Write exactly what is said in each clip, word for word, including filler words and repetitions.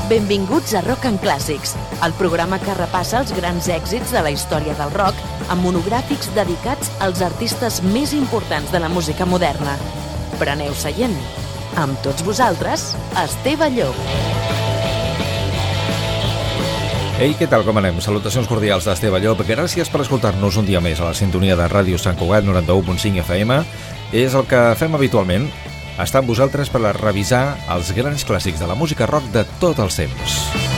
Benvinguts a Rock and Classics, el programa que repassa els grans èxits de la història del rock amb monogràfics dedicats als artistes més importants de la música moderna. Preneu seient. Amb tots vosaltres, Esteve Llop. Ei, què tal, com anem? Salutacions cordials d'Esteve Llop. Gràcies per escoltar-nos un dia més a la sintonia de Ràdio Sant Cugat noranta-u punt cinc F M. És el que fem habitualment, estar amb vosaltres per a revisar els grans clàssics de la música rock de tots els temps.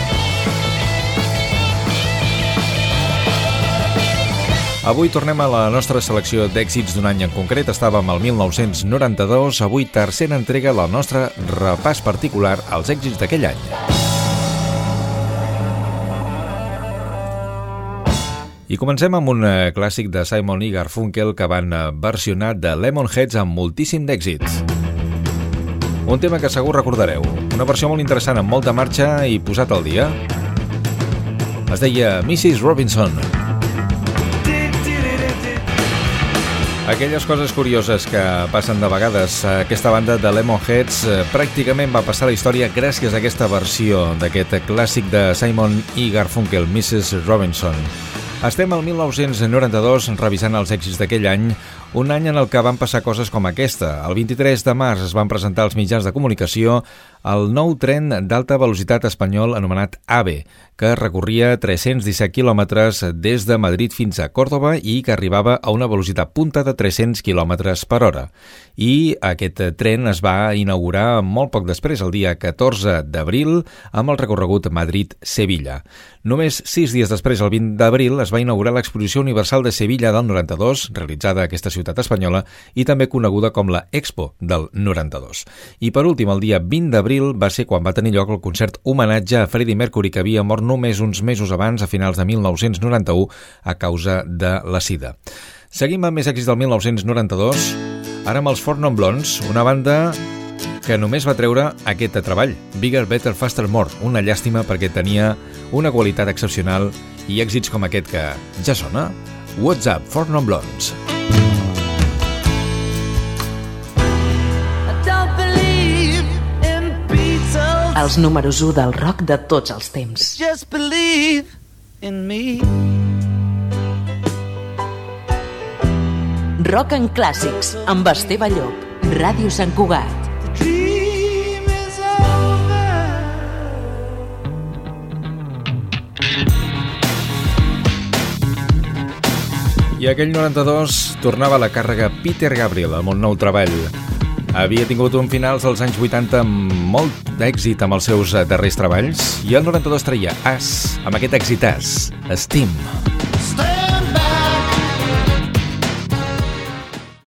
Avui tornem a la nostra selecció d'èxits d'un any en concret. Estàvem al mil nou-cents noranta-dos, avui tercera entrega del nostre repàs particular als èxits d'aquell any. I comencem amb un clàssic de Simon i Garfunkel que van versionar de Lemonheads amb moltíssim d'èxit. Un tema que segur recordareu, una versió molt interessant amb molta marxa i posat al dia. Es deia missus Robinson. Aquelles coses curioses que passen de vegades. Aquesta banda de Lemonheads pràcticament va passar a la història gràcies a aquesta versió d'aquest clàssic de Simon i Garfunkel, missus Robinson. Estem al mil nou-cents noranta-dos revisant els èxits d'aquell any, un any en el que van passar coses com aquesta. El vint-i-tres de març es van presentar als mitjans de comunicació el nou tren d'alta velocitat espanyol anomenat AVE, que recorria tres-cents disset quilòmetres des de Madrid fins a Còrdova i que arribava a una velocitat punta de tres-cents quilòmetres per hora. I aquest tren es va inaugurar molt poc després, el dia catorze d'abril, amb el recorregut Madrid-Sevilla. Només sis dies després, el vint d'abril, es va inaugurar l'Exposició Universal de Sevilla del noranta-dos, realitzada a aquesta ciutat espanyola i també coneguda com la Expo del noranta-dos. I per últim, el dia vint d'abril va ser quan va tenir lloc el concert homenatge a Freddie Mercury, que havia mort només uns mesos abans, a finals de mil nou-cents noranta-u, a causa de la sida. Seguim amb més èxits del mil nou-cents noranta-dos, ara amb els Four Non Blondes, una banda que només va treure aquest treball, Bigger, Better, Faster, More, una llàstima perquè tenia una qualitat excepcional i èxits com aquest que ja sona. What's Up, Four Non Blondes. Els números u del rock de tots els temps. Just believe in me. Rock and Classics amb Esteve Llop, Ràdio Sant Cugat. The dream is over. I aquell noranta-dos tornava a la càrrega Peter Gabriel amb un nou treball. Havia tingut un finals als anys vuitanta amb molt d'èxit amb els seus darrers treballs i el noranta-dos traia As, amb aquest èxitàs, Steam.